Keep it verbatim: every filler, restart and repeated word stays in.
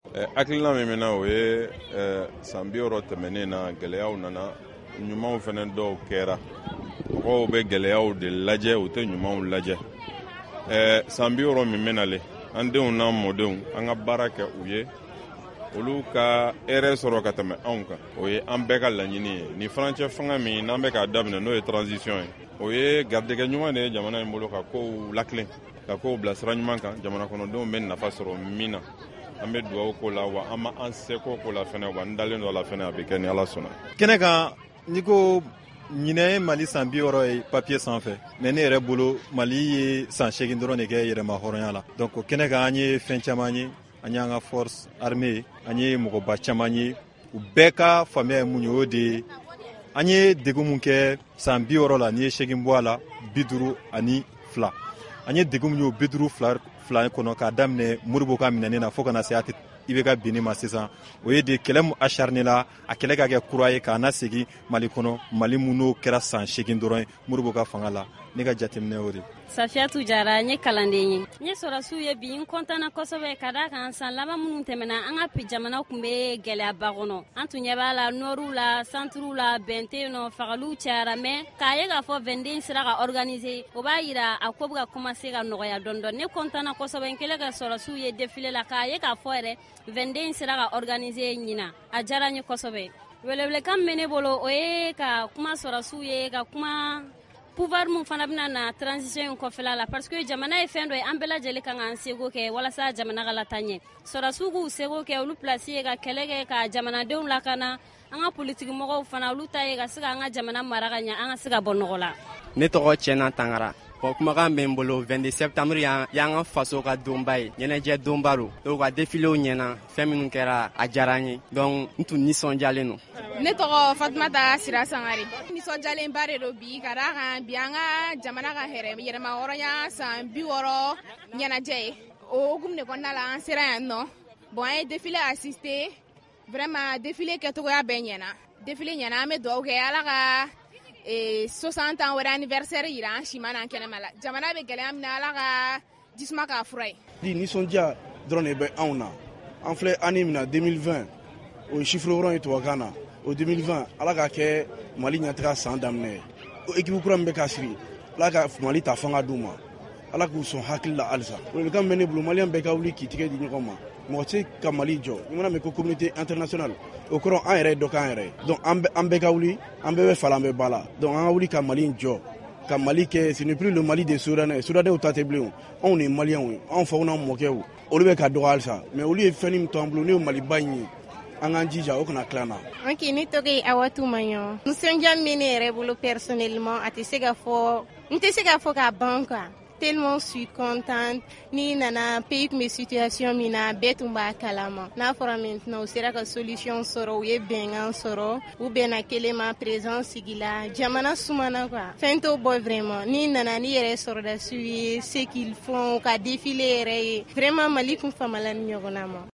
hakilina min mɛna o ye san bi wɔɔrɔ tɛmɛnen na gɛlɛyaw nana ɲumanw fana dɔw kɛra mɔgɔw bɛ gɛlɛyaw de lajɛ u tɛ ɲumanw lajɛ san bi wɔɔrɔ min mɛnale an denw n'an mɔdenw an ka baara kɛ u ye olu ka hɛrɛ sɔrɔ ka tɛmɛ anw kan o ye an bɛɛ ka laɲini ye ni farancɛ fanga min n'an bɛ k'a daminɛ n'o ye transition ye o ye garijɛgɛ ɲuman de ye jamana in bolo ka kow lakilen ka kow bila sira ɲuman kan jamana kɔnɔdenw bɛ nafa sɔrɔ min na an bɛ dugawu k'o la wa an ma an seko k'o la fɛnɛ wa n dalen dɔ la fɛnɛ a bɛ kɛ ni Ala sɔnna. Kɛnɛ kan n'i ko ɲinɛ ye Mali san bi wɔɔrɔ ye papiye sanfɛ mais ne yɛrɛ bolo Mali ye san seegin dɔrɔn de kɛ yɛrɛma hɔrɔnya la donc kɛnɛ kan an ye fɛn caman ye an y'an ka force armée an ye mɔgɔba caman ye u bɛɛ ka faamuya ye mun ye o de ye an ye degun mun kɛ san bi wɔɔrɔ la n'i ye seegin bɔ a la bi duuru ani fila an ye degun mun ye o bi duuru fila fila kɔnɔ k'a daminɛ Modibo ka minɛni na fo kana se ati I B K binni ma sisan o ye de kɛlɛ mu acharné la a kɛlɛ ka kɛ kura ye k'a na segin Mali kɔnɔ Mali mun n'o kɛra san seegin dɔrɔn ye Modibo ka fanga la ne ka jateminɛ o de. Safiyatu Jara n ye kalanden ye n ye sɔrɔsiw ye bi n kɔntanna kosɛbɛ ka da kan san laban minnu tɛmɛna an ka bi jamana tun bɛ gɛlɛyaba kɔnɔ an tun ɲɛ b'a la nɔriw la santuruw la bɛn tɛ yen nɔ fagaliw cayara mais k'a ye k'a fɔ vingt-deux sera ka organiser o b'a yira a ko bɛ ka commencer ka nɔgɔya dɔɔni dɔɔni ne kɔntanna kosɛbɛ n kɛlen ka sɔrɔsiw ye défilé la k'a ye k'a fɔ yɛrɛ vingt-deux sera ka organiser ɲina a diyara n ye kosɛbɛ welewelekan min bɛ ne bolo o ye ka kuma sɔrɔsiw ye ka kuma pouvoir mun fana bɛna na transition in kɔfɛla la parce que jamana ye fɛn dɔ ye an bɛɛ lajɛlen kan k'an seko kɛ walasa jamana ka lataa ɲɛ sɔrɔsiw k'u seko kɛ olu place ye ka kɛlɛ kɛ ka jamanadenw lakana an ka politiki mɔgɔw fana olu ta ye ka se ka an ka jamana mara ka ɲɛ an ka se ka bɔ nɔgɔ la. Ne tɔgɔ Cɛna Tangara. Bon, kumakan bɛ n bolo vingt-deux septembre y'an ka faso ka donba ye ɲɛnajɛ donba don donc ka défilew ɲɛna fɛn minnu kɛra a diyara n ye donc n tun nisɔndiyalen don. Ne tɔgɔ Fatumata Sira Sangare. Nisɔndiyalenba de don bi ka d'a kan bi an ka jamana ka hɛrɛ yɛrɛma hɔrɔnya san bi wɔɔrɔ ɲɛnajɛ ye o hukumu de kɔnɔna la an sera yan nɔ bon an ye défilé assisté vraiment défilé kɛcogoya bɛɛ ɲɛna défilé ɲɛna an bɛ dugawu kɛ Ala ka soixante ans wɛrɛ anniversaire yira an si ma n'an kɛnɛma la jamana bɛ gɛlɛya min na Ala ka jisuma k'a fura ye. Di nisɔndiya dɔrɔn de bɛ anw na an filɛ année min na deux mille vingt o ye chiffre wɔɔrɔ ye tubabukan na o deux mille vingt Ala k'a kɛ Mali ɲɛtaga san daminɛ ye o équipe kura min bɛ ka siri Ala ka Mali ta fanga d'u ma Ala k'u sɔn hakili la halisa welewelekan min bɛ ne bolo maliyɛn bɛɛ ka wuli k'i tigɛ di ɲɔgɔn ma mɔgɔ tɛ ka Mali jɔ i mana mɛn ko communauté internationale o kɔrɔ an yɛrɛ ye dɔ k'an yɛrɛ ye donc an bɛɛ ka wuli an bɛɛ bɛ fa la an bɛ ba la donc an ka wuli ka Mali jɔ ka Mali kɛ ce n'est plus le Mali des Soudanais Soudanais ta tɛ bilen anw de ye maliyɛnw ye anw faw n'anw mɔkɛw olu bɛ ka dɔgɔ halisa mais olu ye fɛn min to an bolo ne ye Maliba in ye an k'an jija o kana tila an na. Ok, ne tɔgɔ ye Awatu Maɲɔ nisɔndiya min bɛ ne yɛrɛ bolo personnellement a tɛ se ka fɔ n tɛ se ka fɔ k'a ban quoi. Tellement je suis contente ni nana pays tun bɛ situation min na bɛɛ tun b'a kalama n'a fɔra maintenant u sera ka solution sɔrɔ u ye bɛnkan sɔrɔ u bɛnna kelen ma président sigi la jamana sumana quoi fɛn t'o bɔ vraiment ni nana ni yɛrɛ sɔrɔdasiw ye ce qu'ils font ka défilé yɛrɛ ye vraiment Mali kun famala ni ɲɔgɔnna ma.